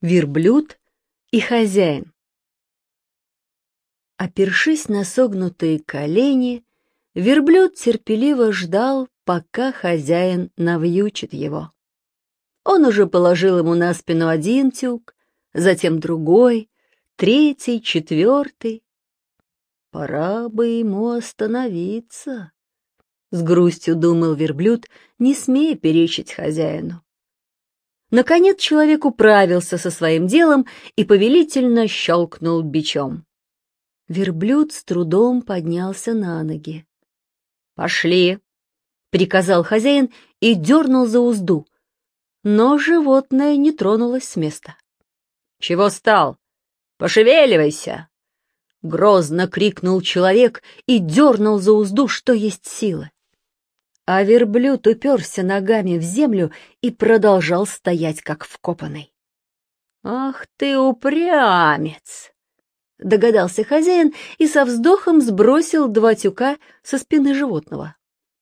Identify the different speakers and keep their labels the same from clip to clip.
Speaker 1: Верблюд и хозяин. Опершись на согнутые колени, верблюд терпеливо ждал, пока хозяин навьючит его. Он уже положил ему на спину один тюк, затем другой, третий, четвертый. Пора бы ему остановиться, — с грустью думал верблюд, не смея перечить хозяину. Наконец человек управился со своим делом и повелительно щелкнул бичом. Верблюд с трудом поднялся на ноги. «Пошли!» — приказал хозяин и дернул за узду, но животное не тронулось с места. «Чего стал? Пошевеливайся!» — грозно крикнул человек и дернул за узду, что есть силы. А верблюд уперся ногами в землю и продолжал стоять, как вкопанный. «Ах ты упрямец!» — догадался хозяин и со вздохом сбросил 2 тюка со спины животного.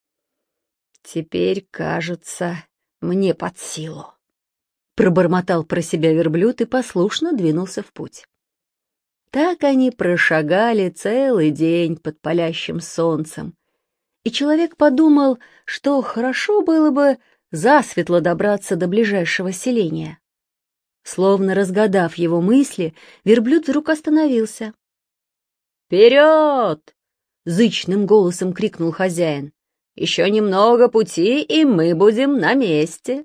Speaker 1: «Теперь, кажется, мне под силу», — пробормотал про себя верблюд и послушно двинулся в путь. Так они прошагали целый день под палящим солнцем, и человек подумал, что хорошо было бы засветло добраться до ближайшего селения. Словно разгадав его мысли, верблюд вдруг остановился. «Вперед!» — зычным голосом крикнул хозяин. «Еще немного пути, и мы будем на месте».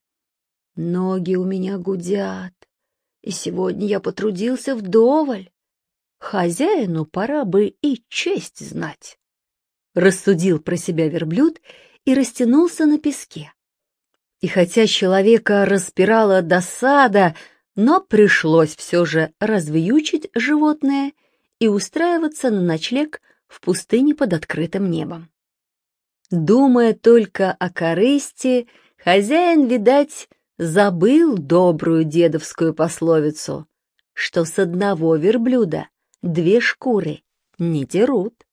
Speaker 1: «Ноги у меня гудят, и сегодня я потрудился вдоволь. Хозяину пора бы и честь знать», — рассудил про себя верблюд и растянулся на песке. И хотя человека распирала досада, но пришлось все же развьючить животное и устраиваться на ночлег в пустыне под открытым небом. Думая только о корысти, хозяин, видать, забыл добрую дедовскую пословицу, что с одного верблюда 2 шкуры не дерут.